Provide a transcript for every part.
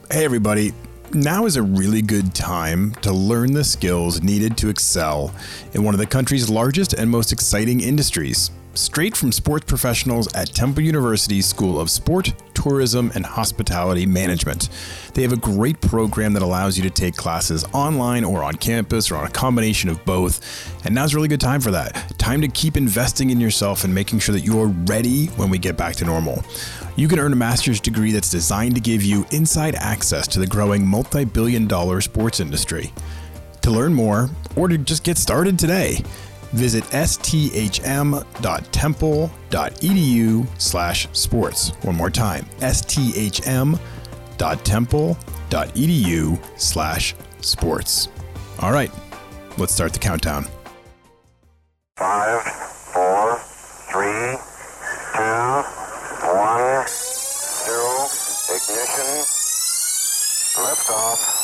Hey everybody, now is a really good time to learn the skills needed to excel in one of the country's largest and most exciting industries. Straight from sports professionals at Temple University's School of Sport, Tourism, and Hospitality Management. They have a great program that allows you to take classes online or on campus or on a combination of both. And now's a really good time for that. Time to keep investing in yourself and making sure that you are ready when we get back to normal. You can earn a master's degree that's designed to give you inside access to the growing multi-billion-dollar sports industry. To learn more, or to just get started today, visit sthm.temple.edu/sports. One more time, sthm.temple.edu/sports. All right, let's start the countdown. 5, 4, 3, 2, 1, 0, ignition, liftoff.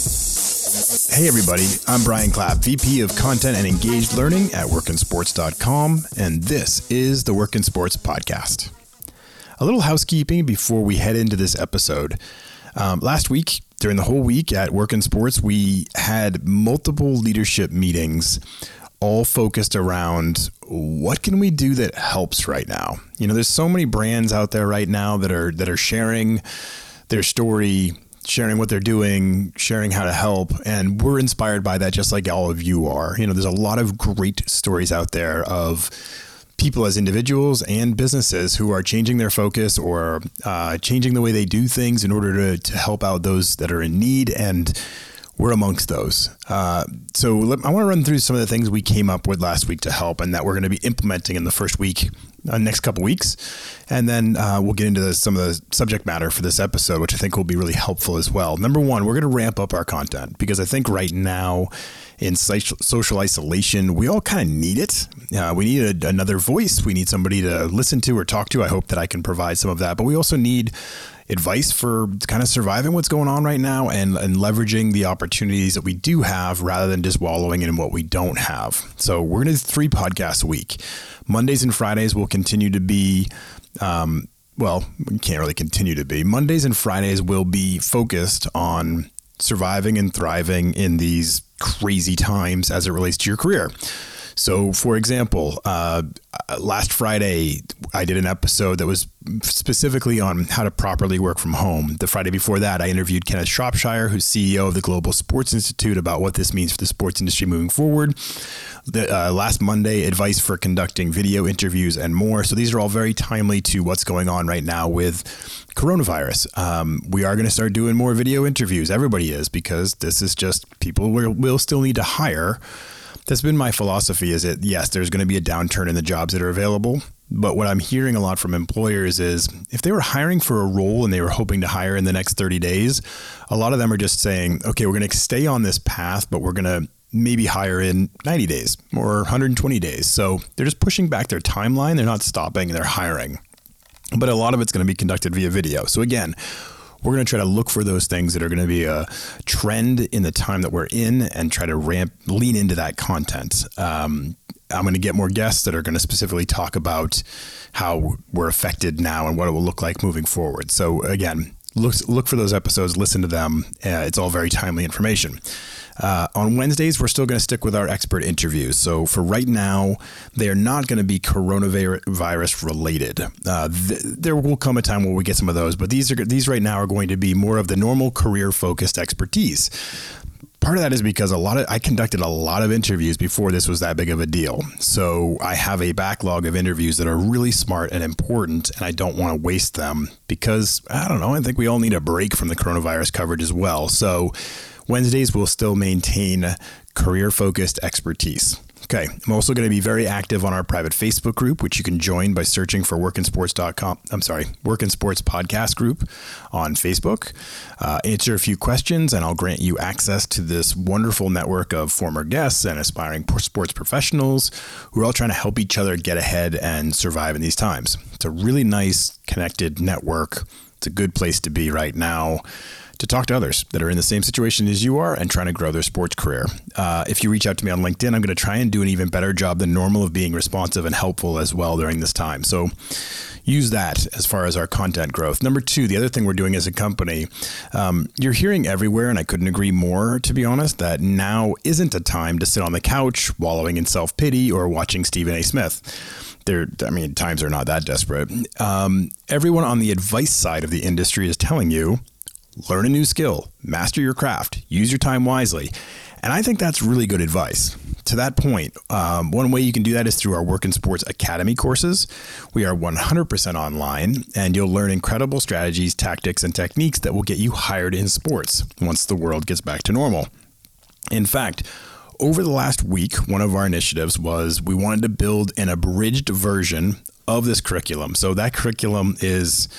Hey everybody, I'm Brian Clapp, VP of Content and Engaged Learning at workinsports.com, and this is the Work in Sports Podcast. A little housekeeping before we head into this episode. Last week, during the whole week at Work in Sports, we had multiple leadership meetings all focused around what can we do that helps right now. You know, there's so many brands out there right now that are sharing their story, sharing what they're doing, sharing how to help. And we're inspired by that, just like all of you are. You know, there's a lot of great stories out there of people as individuals and businesses who are changing their focus or changing the way they do things in order to help out those that are in need. And we're amongst those. I want to run through some of the things we came up with last week to help and that we're going to be implementing in the first week, next couple weeks. And then we'll get into some of the subject matter for this episode, which I think will be really helpful as well. Number one, we're going to ramp up our content because I think right now in social isolation, we all kind of need it. We need another voice. We need somebody to listen to or talk to. I hope that I can provide some of that, but we also need advice for kind of surviving what's going on right now and leveraging the opportunities that we do have rather than just wallowing in what we don't have. So we're going to do 3 podcasts a week. Mondays and Fridays will continue to be, we can't really continue to be. Mondays and Fridays will be focused on surviving and thriving in these crazy times as it relates to your career. So, for example, last Friday, I did an episode that was specifically on how to properly work from home. The Friday before that, I interviewed Kenneth Shropshire, who's CEO of the Global Sports Institute, about what this means for the sports industry moving forward. Last Monday, advice for conducting video interviews and more. So these are all very timely to what's going on right now with coronavirus. We are going to start doing more video interviews. Everybody is, because this is just people will still need to hire. That's been my philosophy, is that yes, there's going to be a downturn in the jobs that are available. But what I'm hearing a lot from employers is if they were hiring for a role and they were hoping to hire in the next 30 days, a lot of them are just saying, okay, we're going to stay on this path, but we're going to maybe hire in 90 days or 120 days. So they're just pushing back their timeline. They're not stopping, they're hiring. But a lot of it's going to be conducted via video. So again, we're going to try to look for those things that are going to be a trend in the time that we're in and try to lean into that content. I'm going to get more guests that are going to specifically talk about how we're affected now and what it will look like moving forward. So again, look for those episodes, listen to them. It's all very timely information. On Wednesdays, we're still going to stick with our expert interviews. So for right now, they are not going to be coronavirus related. There will come a time where we get some of those, but these right now are going to be more of the normal career focused expertise. Part of that is because I conducted a lot of interviews before this was that big of a deal. So I have a backlog of interviews that are really smart and important, and I don't want to waste them because, I don't know, I think we all need a break from the coronavirus coverage as well. So Wednesdays will still maintain career-focused expertise. Okay, I'm also going to be very active on our private Facebook group, which you can join by searching for Work in Sports Podcast group on Facebook. Answer a few questions, and I'll grant you access to this wonderful network of former guests and aspiring sports professionals who are all trying to help each other get ahead and survive in these times. It's a really nice, connected network It's a good place to be right now to talk to others that are in the same situation as you are and trying to grow their sports career. If you reach out to me on LinkedIn, I'm going to try and do an even better job than normal of being responsive and helpful as well during this time. So use that as far as our content growth. Number two, the other thing we're doing as a company, you're hearing everywhere, and I couldn't agree more, to be honest, that now isn't a time to sit on the couch wallowing in self-pity or watching Stephen A. Smith. Times are not that desperate. Everyone on the advice side of the industry is telling you, learn a new skill, master your craft, use your time wisely. And I think that's really good advice. To that point, one way you can do that is through our Work in Sports Academy courses. We are 100% online, and you'll learn incredible strategies, tactics, and techniques that will get you hired in sports once the world gets back to normal. In fact, over the last week, one of our initiatives was we wanted to build an abridged version of this curriculum. So that curriculum is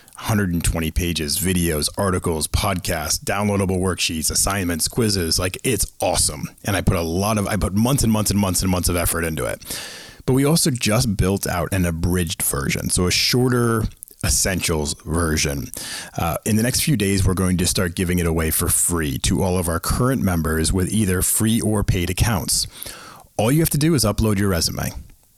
120 pages, videos, articles, podcasts, downloadable worksheets, assignments, quizzes. Like, it's awesome. And I put months and months and months and months of effort into it. But we also just built out an abridged version. So a shorter essentials version. In the next few days, we're going to start giving it away for free to all of our current members with either free or paid accounts. All you have to do is upload your resume.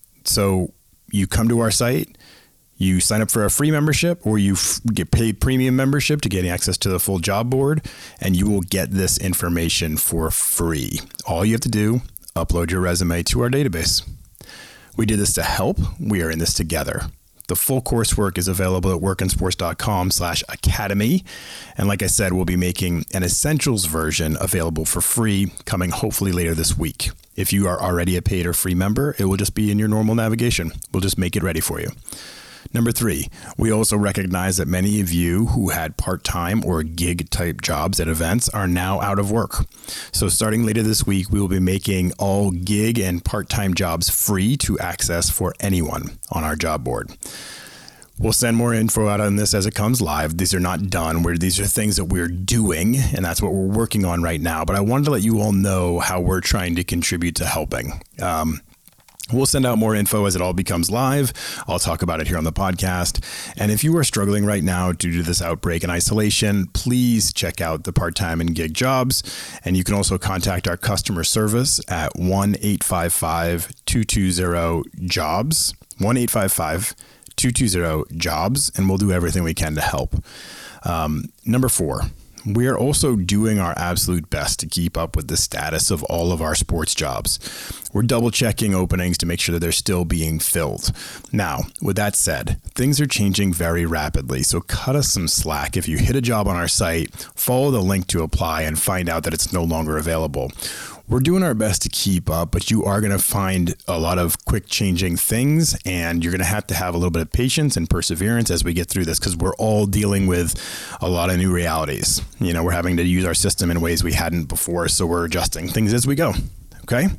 So you come to our site, you sign up for a free membership, or you get paid premium membership to get access to the full job board, and you will get this information for free. All you have to do, upload your resume to our database. We did this to help. We are in this together. The full coursework is available at workinsports.com/academy. And like I said, we'll be making an essentials version available for free coming hopefully later this week. If you are already a paid or free member, it will just be in your normal navigation. We'll just make it ready for you. Number three, we also recognize that many of you who had part-time or gig-type jobs at events are now out of work. So starting later this week, we will be making all gig and part-time jobs free to access for anyone on our job board. We'll send more info out on this as it comes live. These are not done. These are things that we're doing, and that's what we're working on right now. But I wanted to let you all know how we're trying to contribute to helping. We'll send out more info as it all becomes live. I'll talk about it here on the podcast. And if you are struggling right now due to this outbreak and isolation, please check out the part-time and gig jobs. And you can also contact our customer service at 1-855-220-JOBS, 1-855-220-JOBS, and we'll do everything we can to help. Number four, we are also doing our absolute best to keep up with the status of all of our sports jobs. We're double checking openings to make sure that they're still being filled. Now, with that said, things are changing very rapidly, so cut us some slack. If you hit a job on our site, follow the link to apply and find out that it's no longer available. We're doing our best to keep up, but you are going to find a lot of quick changing things, and you're going to have a little bit of patience and perseverance as we get through this, because we're all dealing with a lot of new realities. We're having to use our system in ways we hadn't before, so we're adjusting things as we go. Okay?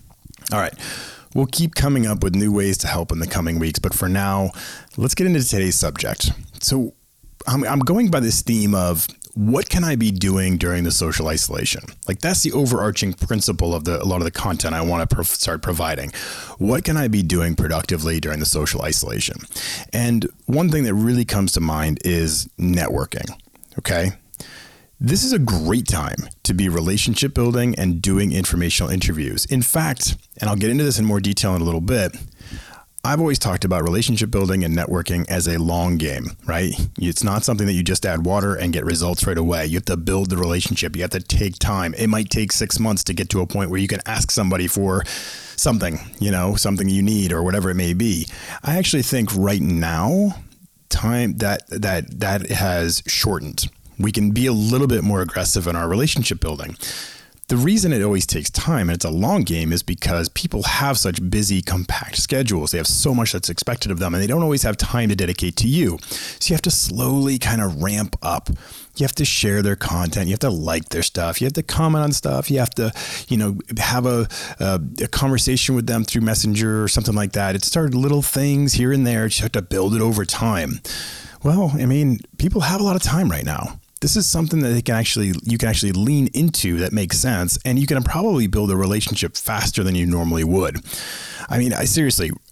All right. We'll keep coming up with new ways to help in the coming weeks, but for now, let's get into today's subject. So I'm going by this theme of, what can I be doing during the social isolation? Like, that's the overarching principle of a lot of the content I want to start providing. What can I be doing productively during the social isolation? And one thing that really comes to mind is networking. Okay. This is a great time to be relationship building and doing informational interviews. In fact, and I'll get into this in more detail in a little bit, I've always talked about relationship building and networking as a long game, right? It's not something that you just add water and get results right away. You have to build the relationship. You have to take time. It might take 6 months to get to a point where you can ask somebody for something, something you need or whatever it may be. I actually think right now, time that has shortened. We can be a little bit more aggressive in our relationship building. The reason it always takes time and it's a long game is because people have such busy, compact schedules. They have so much that's expected of them, and they don't always have time to dedicate to you. So you have to slowly kind of ramp up. You have to share their content. You have to like their stuff. You have to comment on stuff. You have to, have a conversation with them through Messenger or something like that. It started little things here and there. You have to build it over time. Well, people have a lot of time right now. This is something that you can actually lean into that makes sense, and you can probably build a relationship faster than you normally would.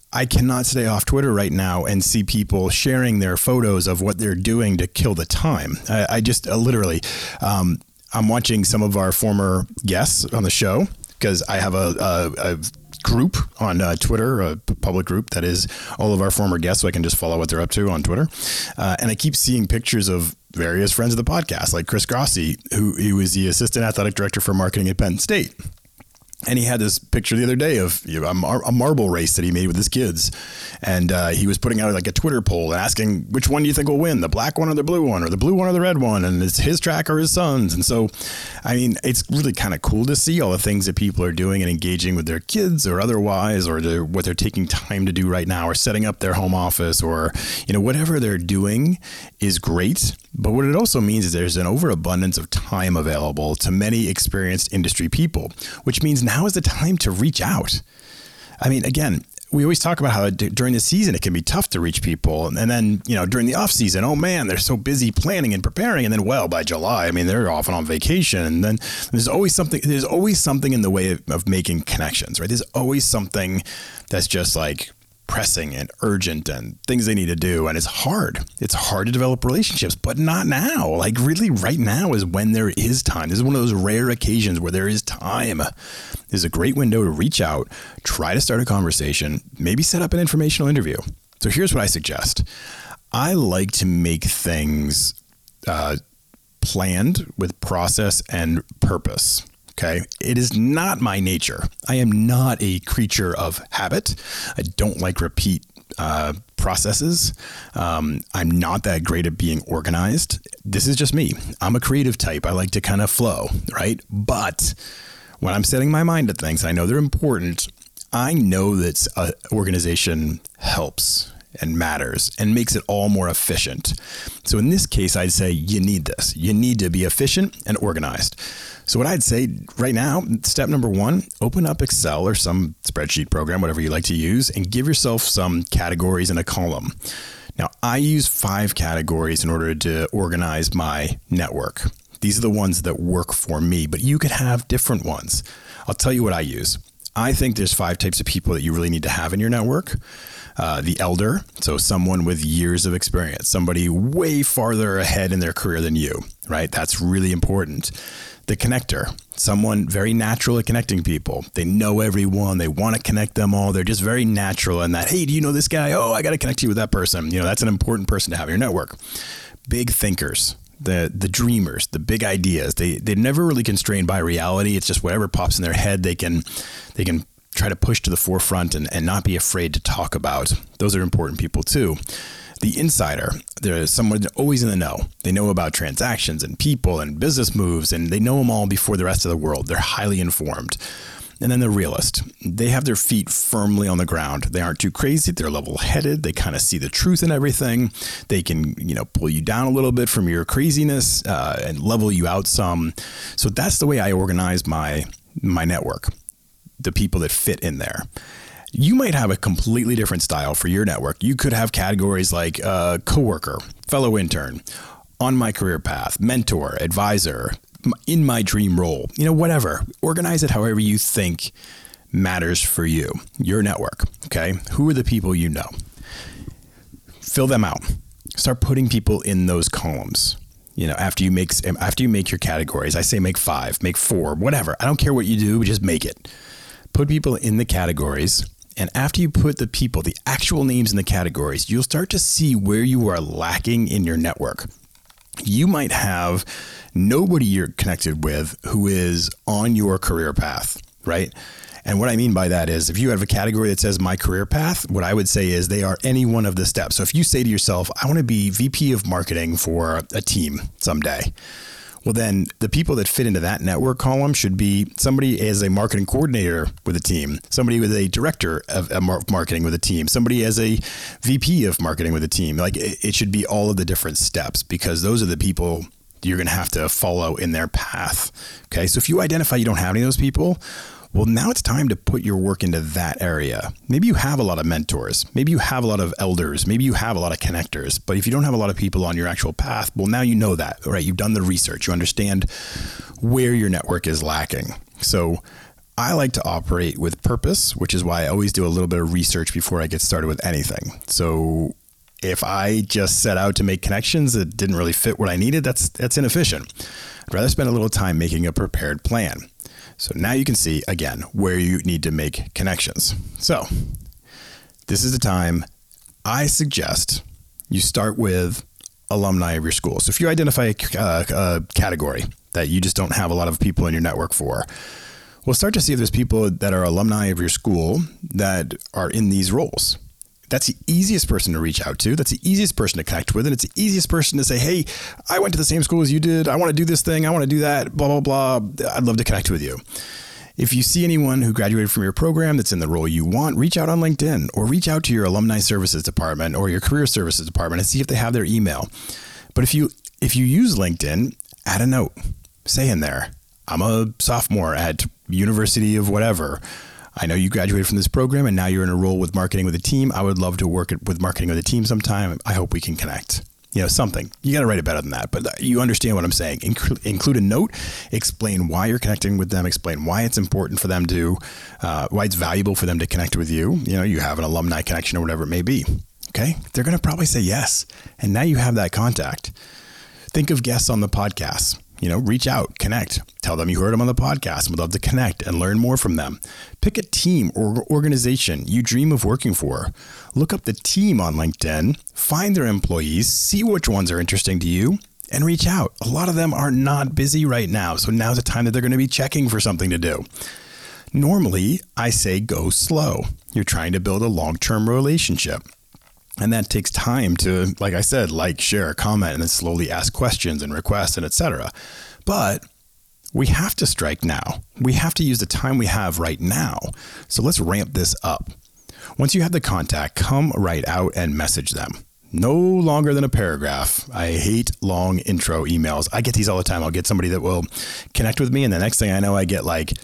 I cannot stay off Twitter right now and see people sharing their photos of what they're doing to kill the time. I just literally, I'm watching some of our former guests on the show because I have a group on Twitter, a public group that is all of our former guests, so I can just follow what they're up to on Twitter. And I keep seeing pictures of various friends of the podcast, like Chris Grossi, who was the assistant athletic director for marketing at Penn State. And he had this picture the other day of a marble race that he made with his kids. And he was putting out like a Twitter poll and asking which one do you think will win, the black one or the blue one, or the blue one or the red one? And it's his track or his son's. And so, I mean, it's really kind of cool to see all the things that people are doing and engaging with their kids or otherwise, or what they're taking time to do right now, or setting up their home office, or, whatever they're doing is great. But what it also means is there's an overabundance of time available to many experienced industry people, which means now is the time to reach out. I mean, again, we always talk about how during the season it can be tough to reach people. And then, during the off season, oh man, they're so busy planning and preparing. And then, by July, I mean, they're often on vacation. And then there's always something in the way of making connections, right? There's always something that's just like pressing and urgent and things they need to do. And it's hard. It's hard to develop relationships, but not now. Like really right now is when there is time. This is one of those rare occasions where there is time. This is a great window to reach out, try to start a conversation, maybe set up an informational interview. So here's what I suggest. I like to make things planned with process and purpose. Okay. It is not my nature. I am not a creature of habit. I don't like repeat processes. I'm not that great at being organized. This is just me. I'm a creative type. I like to kind of flow, right? But when I'm setting my mind to things, I know they're important. I know that organization helps and matters and makes it all more efficient. So in this case, I'd say you need this. You need to be efficient and organized. So what I'd say right now, step number one, open up Excel or some spreadsheet program, whatever you like to use, and give yourself some categories in a column. Now, I use 5 categories in order to organize my network. These are the ones that work for me, but you could have different ones. I'll tell you what I use. I think there's 5 types of people that you really need to have in your network. The elder, so someone with years of experience, somebody way farther ahead in their career than you, right? That's really important. The connector, someone very natural at connecting people. They know everyone. They want to connect them all. They're just very natural in that, hey, do you know this guy? Oh, I got to connect you with that person. That's an important person to have in your network. Big thinkers. The dreamers, the big ideas, they're never really constrained by reality. It's just whatever pops in their head, they can try to push to the forefront and not be afraid to talk about. Those are important people too. The insider, there's someone always in the know. They know about transactions and people and business moves, and they know them all before the rest of the world. They're highly informed. And then the realist, they have their feet firmly on the ground. They aren't too crazy. They're level-headed. They kind of see the truth in everything. They can, pull you down a little bit from your craziness and level you out some. So that's the way I organize my network, the people that fit in there. You might have a completely different style for your network. You could have categories like coworker, fellow intern, on my career path, mentor, advisor, in my dream role, whatever. Organize it however you think matters for you, your network. Okay. Who are the people you know? Fill them out. Start putting people in those columns. After you make your categories, I say make 5, make 4, whatever. I don't care what you do, just make it. Put people in the categories. And after you put the actual names in the categories, you'll start to see where you are lacking in your network. You might have nobody you're connected with who is on your career path, right? And what I mean by that is if you have a category that says my career path, what I would say is they are any one of the steps. So if you say to yourself, I want to be VP of marketing for a team someday. Well, then the people that fit into that network column should be somebody as a marketing coordinator with a team, somebody with a director of marketing with a team, somebody as a VP of marketing with a team. Like it should be all of the different steps because those are the people you're going to have to follow in their path. Okay. So if you identify you don't have any of those people, well, now it's time to put your work into that area. Maybe you have a lot of mentors. Maybe you have a lot of elders. Maybe you have a lot of connectors. But if you don't have a lot of people on your actual path, well, now you know that, right? You've done the research. You understand where your network is lacking. So I like to operate with purpose, which is why I always do a little bit of research before I get started with anything. So if I just set out to make connections that didn't really fit what I needed, that's inefficient. I'd rather spend a little time making a prepared plan. So now you can see, again, where you need to make connections. So this is the time I suggest you start with alumni of your school. So if you identify a category that you just don't have a lot of people in your network for, we'll start to see if there's people that are alumni of your school that are in these roles. That's the easiest person to reach out to. That's the easiest person to connect with. And it's the easiest person to say, hey, I went to the same school as you did. I want to do this thing. I want to do that, blah, blah, blah. I'd love to connect with you. If you see anyone who graduated from your program that's in the role you want, reach out on LinkedIn or reach out to your alumni services department or your career services department and see if they have their email. But if you use LinkedIn, add a note. Say in there, I'm a sophomore at University of whatever. I know you graduated from this program and now you're in a role with marketing with a team. I would love to work with marketing with a team sometime. I hope we can connect. Something. You got to write it better than that, but you understand what I'm saying. Include a note, explain why you're connecting with them, explain why it's important for them to, why it's valuable for them to connect with you. You have an alumni connection or whatever it may be. Okay. They're going to probably say yes. And now you have that contact. Think of guests on the podcast. Reach out, connect, tell them you heard them on the podcast and would love to connect and learn more from them. Pick a team or organization you dream of working for. Look up the team on LinkedIn, find their employees, see which ones are interesting to you, and reach out. A lot of them are not busy right now, so now's the time that they're going to be checking for something to do. Normally, I say go slow. You're trying to build a long-term relationship. And that takes time to, like I said, share, comment, and then slowly ask questions and requests and etc. But we have to strike now. We have to use the time we have right now. So let's ramp this up. Once you have the contact, come right out and message them. No longer than a paragraph. I hate long intro emails. I get these all the time. I'll get somebody that will connect with me, and the next thing I know, I get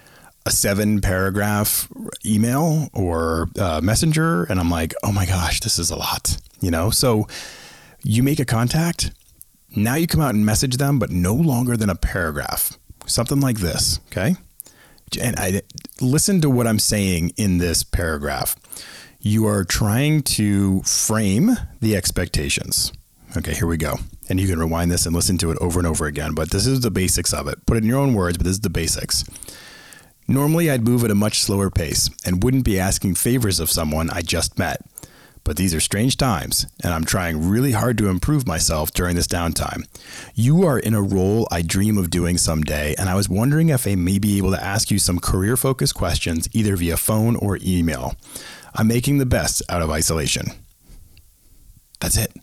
a 7-paragraph email or messenger. And I'm like, oh my gosh, this is a lot, So you make a contact. Now you come out and message them, but no longer than a paragraph, something like this. Okay. And I listen to what I'm saying in this paragraph. You are trying to frame the expectations. Okay, here we go. And you can rewind this and listen to it over and over again, but this is the basics of it. Put it in your own words, but this is the basics. Normally, I'd move at a much slower pace and wouldn't be asking favors of someone I just met. But these are strange times, and I'm trying really hard to improve myself during this downtime. You are in a role I dream of doing someday, and I was wondering if I may be able to ask you some career-focused questions either via phone or email. I'm making the best out of isolation. That's it.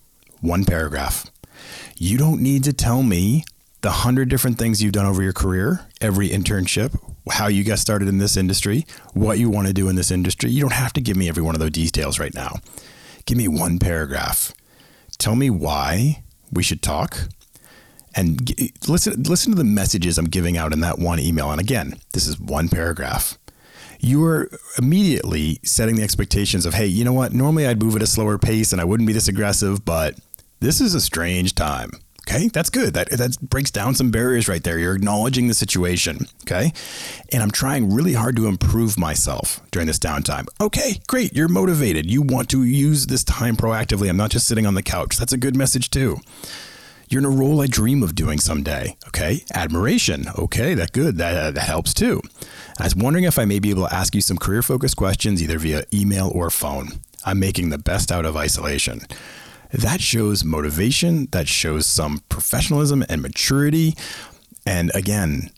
1 paragraph. You don't need to tell me the 100 different things you've done over your career, every internship, how you got started in this industry, what you want to do in this industry. You don't have to give me every one of those details right now. Give me 1 paragraph. Tell me why we should talk, and listen to the messages I'm giving out in that 1 email. And again, this is 1 paragraph. You are immediately setting the expectations of, hey, you know what? Normally I'd move at a slower pace and I wouldn't be this aggressive, but this is a strange time. Okay, that's good. That breaks down some barriers right there. You're acknowledging the situation. Okay, and I'm trying really hard to improve myself during this downtime. Okay, great. You're motivated. You want to use this time proactively. I'm not just sitting on the couch. That's a good message too. You're in a role I dream of doing someday. Okay, admiration. Okay, that's good. That helps too. I was wondering if I may be able to ask you some career-focused questions either via email or phone. I'm making the best out of isolation. That shows motivation, that shows some professionalism and maturity. And again,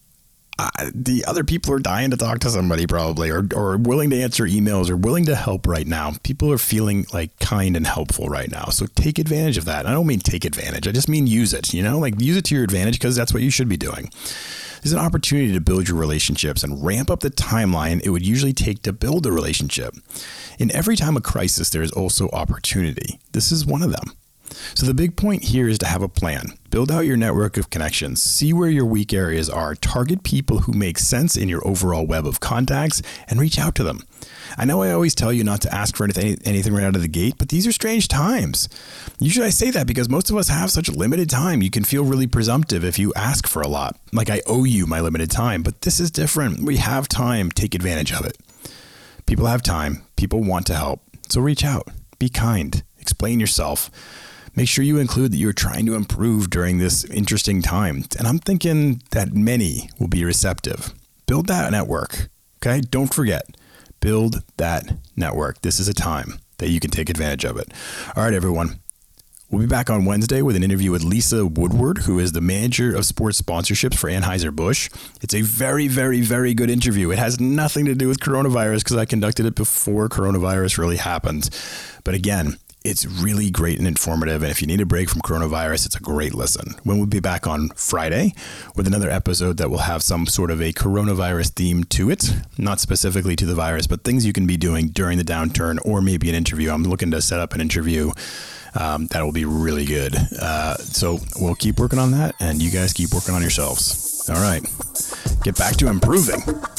the other people are dying to talk to somebody probably, or willing to answer emails, or willing to help right now. People are feeling kind and helpful right now. So take advantage of that. I don't mean take advantage. I just mean use it, use it to your advantage, because that's what you should be doing. There's an opportunity to build your relationships and ramp up the timeline it would usually take to build a relationship. In every time of crisis, there is also opportunity. This is one of them. So the big point here is to have a plan. Build out your network of connections. See where your weak areas are. Target people who make sense in your overall web of contacts and reach out to them. I know I always tell you not to ask for anything right out of the gate, but these are strange times. Usually I say that because most of us have such limited time. You can feel really presumptive if you ask for a lot. Like I owe you my limited time, but this is different. We have time. Take advantage of it. People have time. People want to help. So reach out. Be kind. Explain yourself. Make sure you include that you're trying to improve during this interesting time. And I'm thinking that many will be receptive. Build that network. Okay? Don't forget. Build that network. This is a time that you can take advantage of it. All right, everyone. We'll be back on Wednesday with an interview with Lisa Woodward, who is the manager of sports sponsorships for Anheuser-Busch. It's a very, very, very good interview. It has nothing to do with coronavirus because I conducted it before coronavirus really happened. But again, it's really great and informative. And if you need a break from coronavirus, it's a great listen. We'll be back on Friday with another episode that will have some sort of a coronavirus theme to it, not specifically to the virus, but things you can be doing during the downturn or maybe an interview. I'm looking to set up an interview that will be really good. So we'll keep working on that and you guys keep working on yourselves. All right. Get back to improving.